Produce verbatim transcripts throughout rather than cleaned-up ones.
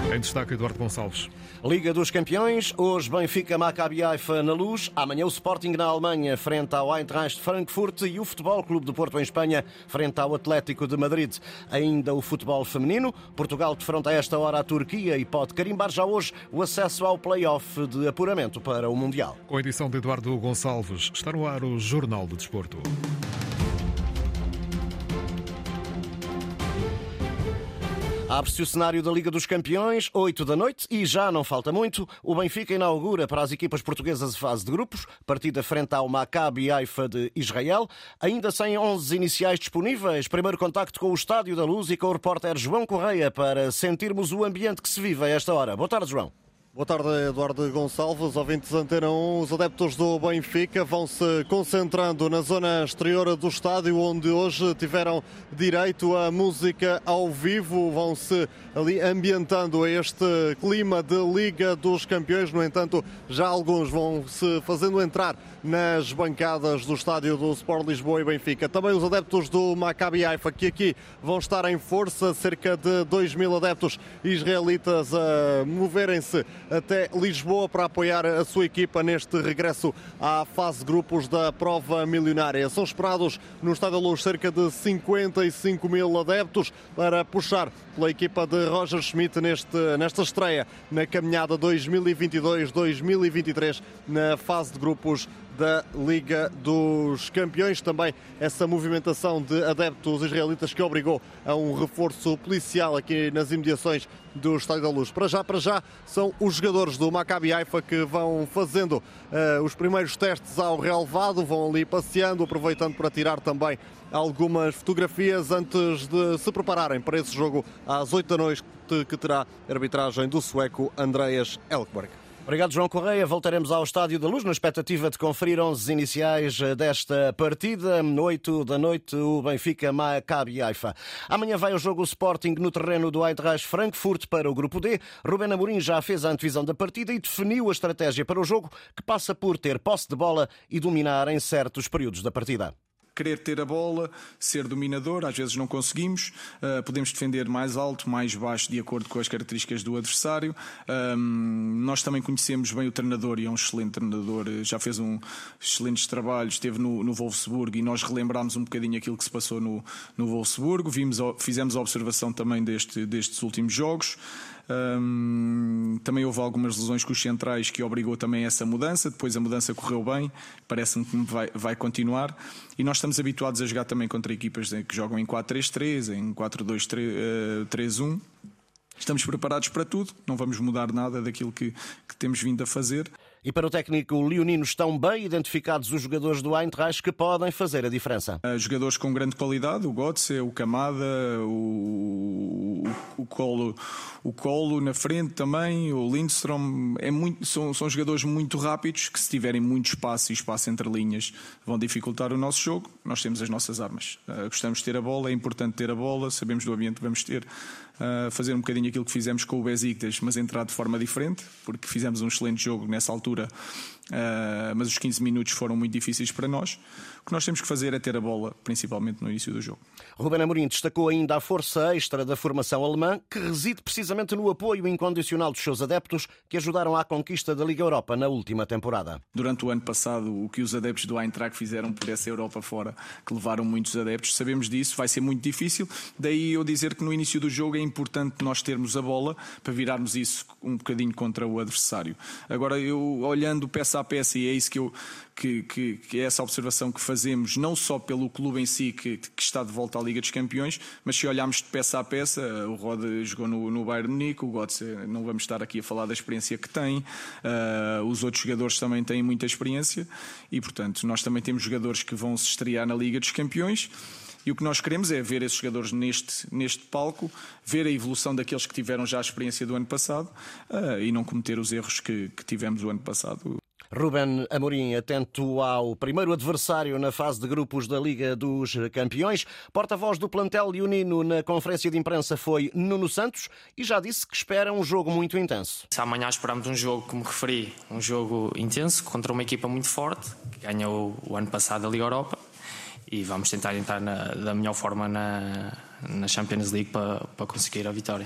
Em destaque, Eduardo Gonçalves. Liga dos Campeões, hoje Benfica, Maccabi Haifa na Luz, amanhã o Sporting na Alemanha frente ao Eintracht Frankfurt e o Futebol Clube de Porto em Espanha frente ao Atlético de Madrid. Ainda o futebol feminino, Portugal defronta a esta hora a Turquia e pode carimbar já hoje o acesso ao play-off de apuramento para o Mundial. Com a edição de Eduardo Gonçalves, está no ar o Jornal de Desporto. Abre-se o cenário da Liga dos Campeões, oito da noite, e já não falta muito. O Benfica inaugura para as equipas portuguesas a fase de grupos, partida frente ao Maccabi Haifa de Israel. Ainda sem onze iniciais disponíveis, primeiro contacto com o Estádio da Luz e com o repórter João Correia para sentirmos o ambiente que se vive a esta hora. Boa tarde, João. Boa tarde, Eduardo Gonçalves, ouvintes Antena um. Os adeptos do Benfica vão-se concentrando na zona exterior do estádio, onde hoje tiveram direito à música ao vivo. Vão-se ali ambientando a este clima de Liga dos Campeões. No entanto, já alguns vão-se fazendo entrar nas bancadas do estádio do Sport Lisboa e Benfica. Também os adeptos do Maccabi Haifa, que aqui vão estar em força, cerca de dois mil adeptos israelitas a moverem-se até Lisboa para apoiar a sua equipa neste regresso à fase de grupos da prova milionária. São esperados no Estádio da Luz cerca de cinquenta e cinco mil adeptos para puxar pela equipa de Roger Schmidt neste, nesta estreia na caminhada dois mil e vinte e dois dois mil e vinte e três na fase de grupos da Liga dos Campeões. Também essa movimentação de adeptos israelitas que obrigou a um reforço policial aqui nas imediações do Estádio da Luz. Para já, para já, são os jogadores do Maccabi Haifa que vão fazendo uh, os primeiros testes ao relevado, vão ali passeando, aproveitando para tirar também algumas fotografias antes de se prepararem para esse jogo às oito da noite, que terá a arbitragem do sueco Andreas Elkberg. Obrigado, João Correia. Voltaremos ao Estádio da Luz na expectativa de conferir onze iniciais desta partida. oito da noite, o Benfica Maccabi Haifa. Amanhã vai ao jogo o Sporting no terreno do Eintracht Frankfurt para o Grupo D. Rubén Amorim já fez a antevisão da partida e definiu a estratégia para o jogo, que passa por ter posse de bola e dominar em certos períodos da partida. Querer ter a bola, ser dominador, às vezes não conseguimos, uh, podemos defender mais alto, mais baixo, de acordo com as características do adversário. Um, nós também conhecemos bem o treinador e é um excelente treinador, já fez um excelentes trabalhos, esteve no, no Wolfsburgo e nós relembrámos um bocadinho aquilo que se passou no, no Wolfsburgo, Vimos, fizemos a observação também deste, destes últimos jogos. Um, também houve algumas lesões com os centrais que obrigou também a essa mudança. Depois a mudança correu bem, parece-me que vai, vai continuar. E nós estamos habituados a jogar também contra equipas que jogam em quatro três três, em quatro dois três um. Estamos preparados para tudo, não vamos mudar nada daquilo que, que temos vindo a fazer. E para o técnico leonino, estão bem identificados os jogadores do Eintracht que podem fazer a diferença. Uh, jogadores com grande qualidade, o Götze, o Kamada, o, o, o, Colo, o Colo na frente também, o Lindström. É muito, são, são jogadores muito rápidos que, se tiverem muito espaço e espaço entre linhas, vão dificultar o nosso jogo. Nós temos as nossas armas. Uh, gostamos de ter a bola, é importante ter a bola, sabemos do ambiente que vamos ter. Uh, fazer um bocadinho aquilo que fizemos com o Besiktas, mas entrar de forma diferente, porque fizemos um excelente jogo nessa altura, uh, mas os quinze minutos foram muito difíceis para nós. O que nós temos que fazer é ter a bola, principalmente no início do jogo. Rubén Amorim destacou ainda a força extra da formação alemã, que reside precisamente no apoio incondicional dos seus adeptos, que ajudaram à conquista da Liga Europa na última temporada. Durante o ano passado, o que os adeptos do Eintracht fizeram por essa Europa fora, que levaram muitos adeptos, sabemos disso, vai ser muito difícil. Daí eu dizer que no início do jogo é importante nós termos a bola para virarmos isso um bocadinho contra o adversário. Agora, eu olhando peça a peça, e é isso que eu que, que, que é essa observação que fazemos, não só pelo clube em si que, que está de volta à Liga dos Campeões, mas se olharmos de peça a peça, o Rode jogou no, no Bayern Munique, o Götze, não vamos estar aqui a falar da experiência que tem, uh, os outros jogadores também têm muita experiência e, portanto, nós também temos jogadores que vão se estrear na Liga dos Campeões. E o que nós queremos é ver esses jogadores neste, neste palco, ver a evolução daqueles que tiveram já a experiência do ano passado uh, e não cometer os erros que, que tivemos o ano passado. Rubén Amorim, atento ao primeiro adversário na fase de grupos da Liga dos Campeões. Porta-voz do plantel leonino na conferência de imprensa foi Nuno Santos e já disse que espera um jogo muito intenso. Amanhã esperamos um jogo, como referi, um jogo intenso contra uma equipa muito forte, que ganhou o ano passado a Liga Europa. E vamos tentar entrar na, da melhor forma na, na Champions League para, para conseguir a vitória.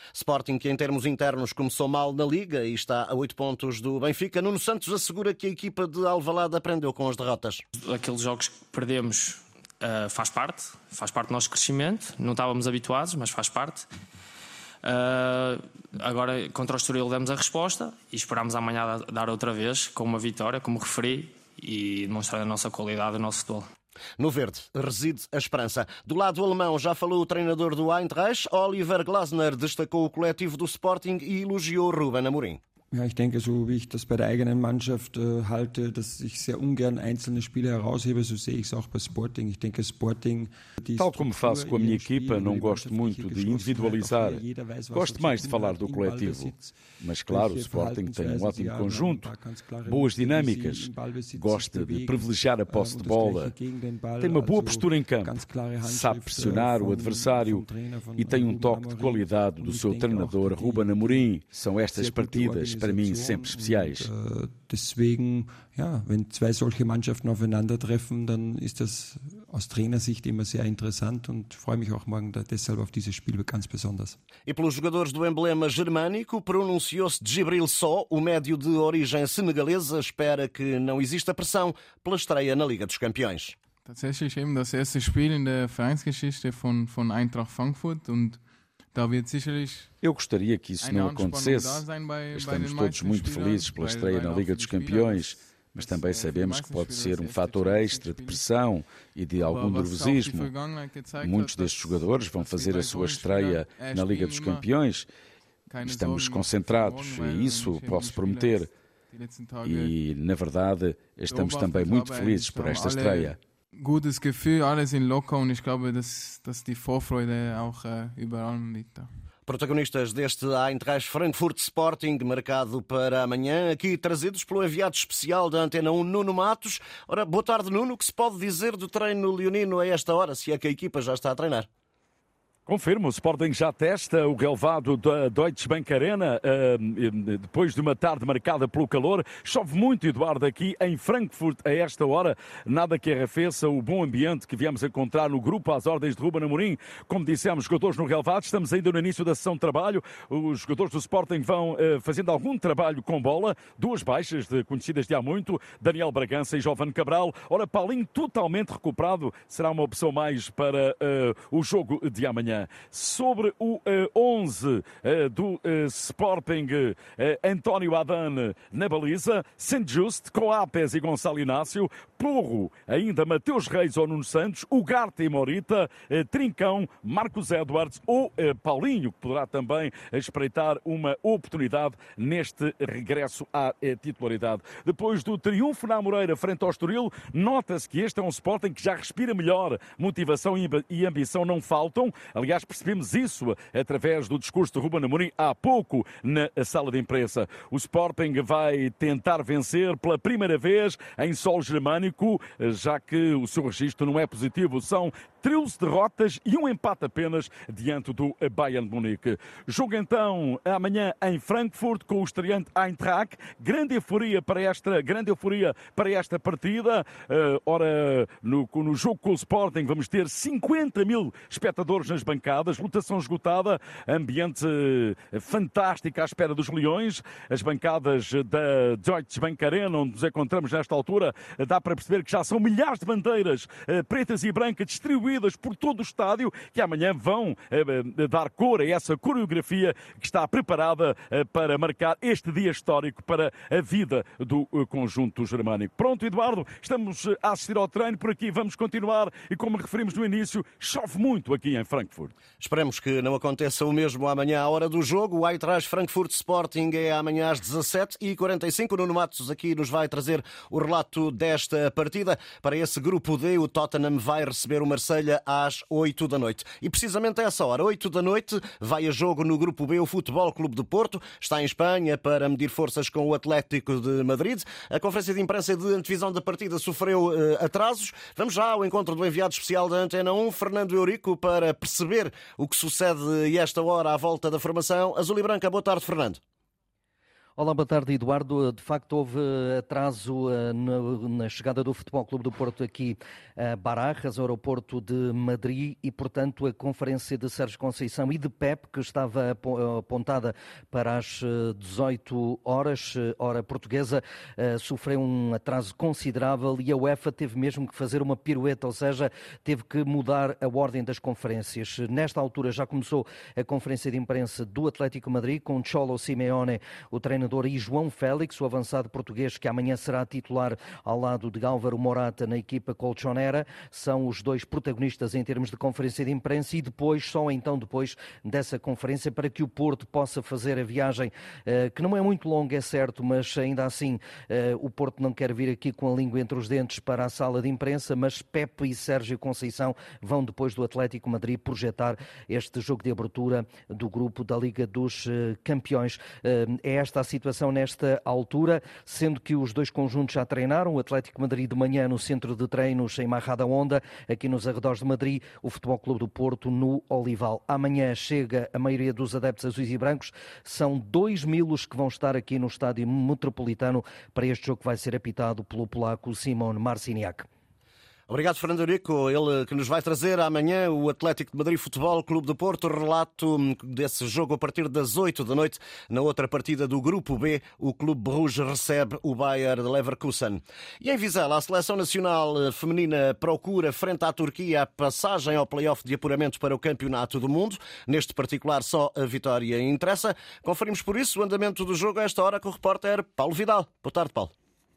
Sporting que em termos internos começou mal na Liga e está a oito pontos do Benfica. Nuno Santos assegura que a equipa de Alvalade aprendeu com as derrotas. Aqueles jogos que perdemos uh, faz parte, faz parte do nosso crescimento. Não estávamos habituados, mas faz parte. Uh, agora contra o Estoril demos a resposta e esperamos amanhã dar outra vez com uma vitória, como referi, e demonstrar a nossa qualidade, o nosso futebol. No verde reside a esperança. Do lado alemão já falou o treinador do Eintracht. Oliver Glasner destacou o coletivo do Sporting e elogiou Ruben Amorim. Ja, ich denke, so wie ich das bei der eigenen Mannschaft äh, halte, dass ich sehr ungern einzelne Spiele heraushebe, so sehe ich es auch bei Sporting. Ich denke, Sporting... Tal como faço com a minha equipa, não gosto muito de individualizar. Gosto mais de falar do coletivo. Mas, claro, o Sporting tem um ótimo conjunto, boas dinâmicas, gosta de privilegiar a posse de bola, tem uma boa postura em campo, sabe pressionar o adversário e tem um toque de qualidade do seu treinador Ruben Amorim. São estas partidas para mim sempre especiais. Deswegen, ja, wenn zwei solche Mannschaften aufeinandertreffen, dann ist das aus Trainersicht immer sehr interessant und freue mich auch morgen deshalb auf dieses Spiel ganz besonders. E pelos jogadores do emblema germânico, pronunciou-se Djibril Sow, o médio de origem senegalesa, espera que não exista pressão pela estreia na Liga dos Campeões. Tatsächlich eben das erste Spiel in der Vereinsgeschichte von, von Eintracht Frankfurt und Eu gostaria que isso não acontecesse. Estamos todos muito felizes pela estreia na Liga dos Campeões, mas também sabemos que pode ser um fator extra de pressão e de algum nervosismo. Muitos destes jogadores vão fazer a sua estreia na Liga dos Campeões. Estamos concentrados e isso posso prometer. E, na verdade, estamos também muito felizes por esta estreia. Gutes Gefühl, alle sind locker und ich glaube, dass, dass die Vorfreude auch äh, überall liegt. Protagonistas deste Eintracht Frankfurt Sporting, marcado para amanhã, aqui trazidos pelo enviado especial da Antena um, Nuno Matos. Ora, boa tarde, Nuno. O que se pode dizer do treino leonino a esta hora, se é que a equipa já está a treinar? Confirmo, o Sporting já testa o relvado da Deutsche Bank Arena uh, depois de uma tarde marcada pelo calor. Chove muito, Eduardo, aqui em Frankfurt a esta hora. Nada que arrefeça o bom ambiente que viemos encontrar no grupo às ordens de Ruben Amorim. Como dissemos, jogadores no relvado, estamos ainda no início da sessão de trabalho. Os jogadores do Sporting vão uh, fazendo algum trabalho com bola. Duas baixas de, conhecidas de há muito, Daniel Bragança e Jovem Cabral. Ora, Paulinho totalmente recuperado, será uma opção mais para uh, o jogo de amanhã. Sobre o uh, onze uh, do uh, Sporting, uh, António Adane na baliza, Saint-Just, Coapes e Gonçalo Inácio, Porro, ainda Mateus Reis ou Nuno Santos, Ugarte e Morita, uh, Trincão, Marcos Edwards ou uh, Paulinho, que poderá também espreitar uma oportunidade neste regresso à uh, titularidade. Depois do triunfo na Amoreira frente ao Estoril, nota-se que este é um Sporting que já respira melhor, motivação e ambição não faltam. Aliás, percebemos isso através do discurso de Ruben Amorim há pouco na sala de imprensa. O Sporting vai tentar vencer pela primeira vez em solo germânico, já que o seu registro não é positivo. São treze derrotas e um empate apenas diante do Bayern de Munique. Jogo então amanhã em Frankfurt com o estreante Eintracht. Grande euforia para esta, grande euforia para esta partida. Uh, ora, no, no jogo com o Sporting vamos ter cinquenta mil espectadores nas bancadas, lotação esgotada, ambiente fantástico à espera dos Leões. As bancadas da Deutsche Bank Arena, onde nos encontramos nesta altura, dá para perceber que já são milhares de bandeiras pretas e brancas distribuídas por todo o estádio, que amanhã vão dar cor a essa coreografia que está preparada para marcar este dia histórico para a vida do conjunto germânico. Pronto, Eduardo, estamos a assistir ao treino, por aqui vamos continuar e, como referimos no início, chove muito aqui em Frankfurt. Esperemos que não aconteça o mesmo amanhã à hora do jogo. O Eintracht Frankfurt Sporting é amanhã às dezassete e quarenta e cinco. Nuno Matos aqui nos vai trazer o relato desta partida. Para esse grupo D, o Tottenham vai receber o Marselha às oito da noite. E precisamente a essa hora, oito da noite, vai a jogo no grupo B o Futebol Clube de Porto. Está em Espanha para medir forças com o Atlético de Madrid. A conferência de imprensa de antevisão da partida sofreu uh, atrasos. Vamos já ao encontro do enviado especial da Antena um, Fernando Eurico, para perceber o que sucede a esta hora à volta da formação azul e branca. Boa tarde, Fernando. Olá, boa tarde, Eduardo. De facto, houve atraso na chegada do Futebol Clube do Porto aqui a Barajas, aeroporto de Madrid, e, portanto, a conferência de Sérgio Conceição e de Pep, que estava apontada para as dezoito horas, hora portuguesa, sofreu um atraso considerável e a UEFA teve mesmo que fazer uma pirueta, ou seja, teve que mudar a ordem das conferências. Nesta altura já começou a conferência de imprensa do Atlético Madrid, com Cholo Simeone, o treinador, e João Félix, o avançado português, que amanhã será titular ao lado de Álvaro Morata na equipa colchonera. São os dois protagonistas em termos de conferência de imprensa, e depois, só então depois dessa conferência, para que o Porto possa fazer a viagem, que não é muito longa, é certo, mas ainda assim o Porto não quer vir aqui com a língua entre os dentes para a sala de imprensa, mas Pepe e Sérgio Conceição vão, depois do Atlético Madrid, projetar este jogo de abertura do grupo da Liga dos Campeões. É esta a situação nesta altura, sendo que os dois conjuntos já treinaram, o Atlético Madrid de manhã no centro de treinos em Majadahonda, aqui nos arredores de Madrid, o Futebol Clube do Porto no Olival. Amanhã chega a maioria dos adeptos azuis e brancos, são dois mil os que vão estar aqui no estádio metropolitano para este jogo que vai ser apitado pelo polaco Simon Marciniak. Obrigado, Fernando Eurico. Ele que nos vai trazer amanhã o Atlético de Madrid Futebol Clube do Porto, relato desse jogo a partir das oito da noite. Na outra partida do Grupo B, o Clube Bruges recebe o Bayer de Leverkusen. E em Vizela, a Seleção Nacional Feminina procura, frente à Turquia, a passagem ao play-off de apuramento para o Campeonato do Mundo. Neste particular, só a vitória interessa. Conferimos por isso o andamento do jogo a esta hora com o repórter Paulo Vidal. Boa tarde, Paulo.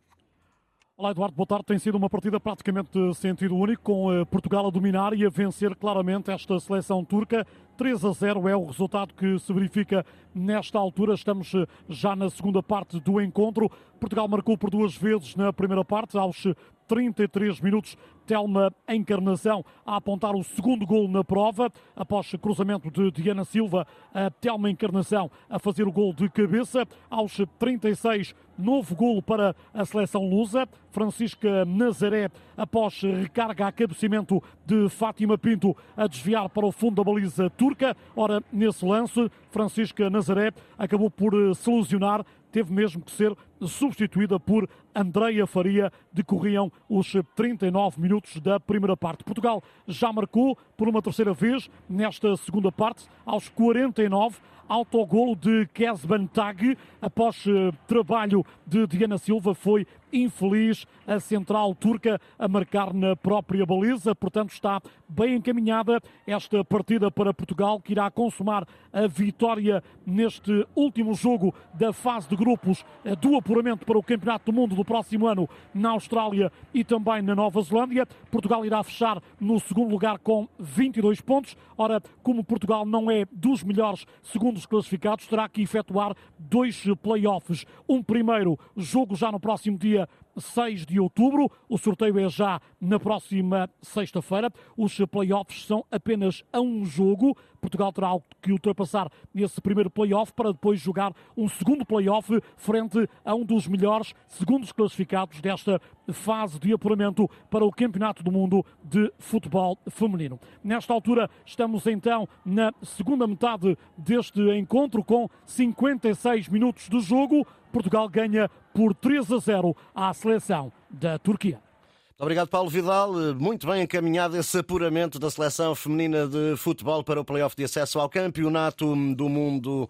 Olá, Eduardo, boa tarde. Tem sido uma partida praticamente de sentido único, com Portugal a dominar e a vencer claramente esta seleção turca. três a zero é o resultado que se verifica nesta altura. Estamos já na segunda parte do encontro. Portugal marcou por duas vezes na primeira parte, aos trinta e três minutos. Telma Encarnação a apontar o segundo golo na prova, após cruzamento de Diana Silva, a Telma Encarnação a fazer o golo de cabeça. Aos trinta e seis, novo golo para a seleção lusa. Francisca Nazaré, após recarga a cabeceamento de Fátima Pinto, a desviar para o fundo da baliza turca. Ora, nesse lance, Francisca Nazaré acabou por se lesionar, teve mesmo que ser substituída por Andreia Faria. Decorriam os trinta e nove minutos da primeira parte. Portugal já marcou por uma terceira vez nesta segunda parte, aos quarenta e nove. Autogolo de Kezban Tag, após uh, trabalho de Diana Silva, foi infeliz a central turca a marcar na própria baliza. Portanto, está bem encaminhada esta partida para Portugal, que irá consumar a vitória neste último jogo da fase de grupos do apuramento para o Campeonato do Mundo do próximo ano na Austrália e também na Nova Zelândia. Portugal irá fechar no segundo lugar com vinte e dois pontos. Ora, como Portugal não é dos melhores segundos classificados, terá que efetuar dois play-offs. Um primeiro jogo já no próximo dia seis de outubro, o sorteio é já na próxima sexta-feira. Os play-offs são apenas a um jogo. Portugal terá que ultrapassar esse primeiro play-off para depois jogar um segundo play-off frente a um dos melhores segundos classificados desta fase de apuramento para o Campeonato do Mundo de Futebol Feminino. Nesta altura estamos então na segunda metade deste encontro, com cinquenta e seis minutos de jogo. Portugal ganha por três a zero à seleção da Turquia. Obrigado, Paulo Vidal. Muito bem encaminhado esse apuramento da seleção feminina de futebol para o play-off de acesso ao Campeonato do Mundo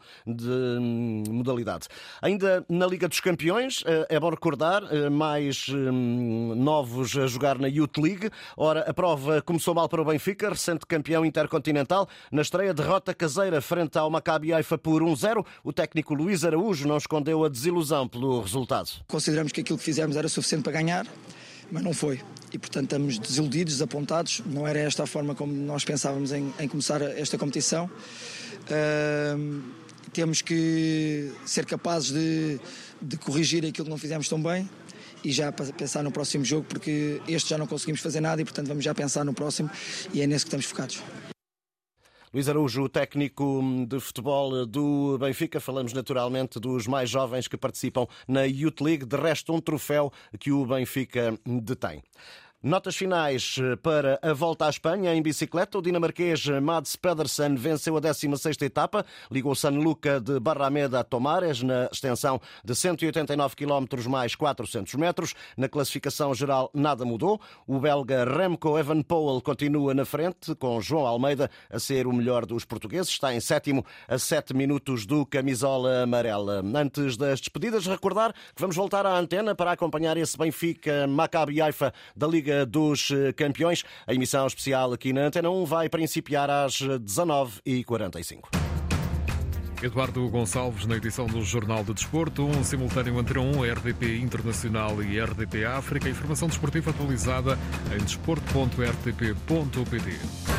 de modalidade. Ainda na Liga dos Campeões, é bom recordar, mais novos a jogar na Youth League. Ora, a prova começou mal para o Benfica, recente campeão intercontinental. Na estreia, derrota caseira frente ao Maccabi Haifa por um a zero. O técnico Luís Araújo não escondeu a desilusão pelo resultado. Consideramos que aquilo que fizemos era suficiente para ganhar, mas não foi. E, portanto, estamos desiludidos, desapontados. Não era esta a forma como nós pensávamos em, em começar esta competição. Uh, temos que ser capazes de, de corrigir aquilo que não fizemos tão bem e já pensar no próximo jogo, porque este já não conseguimos fazer nada e, portanto, vamos já pensar no próximo e é nesse que estamos focados. Luís Araújo, o técnico de futebol do Benfica. Falamos naturalmente dos mais jovens que participam na Youth League. De resto, um troféu que o Benfica detém. Notas finais para a volta à Espanha em bicicleta. O dinamarquês Mads Pedersen venceu a décima sexta etapa, ligou San Luca de Barrameda a Tomares na extensão de cento e oitenta e nove quilómetros mais quatrocentos metros. Na classificação geral nada mudou. O belga Remco Evenepoel continua na frente, com João Almeida a ser o melhor dos portugueses. Está em sétimo, a sete minutos do camisola amarela. Antes das despedidas, recordar que vamos voltar à antena para acompanhar esse Benfica Maccabi Haifa da Liga dos Campeões. A emissão especial aqui na Antena um vai principiar às dezanove e quarenta e cinco. Eduardo Gonçalves na edição do Jornal de Desporto, um simultâneo Antena um, R D P Internacional e R D P África. Informação desportiva atualizada em desporto ponto r t p ponto p t.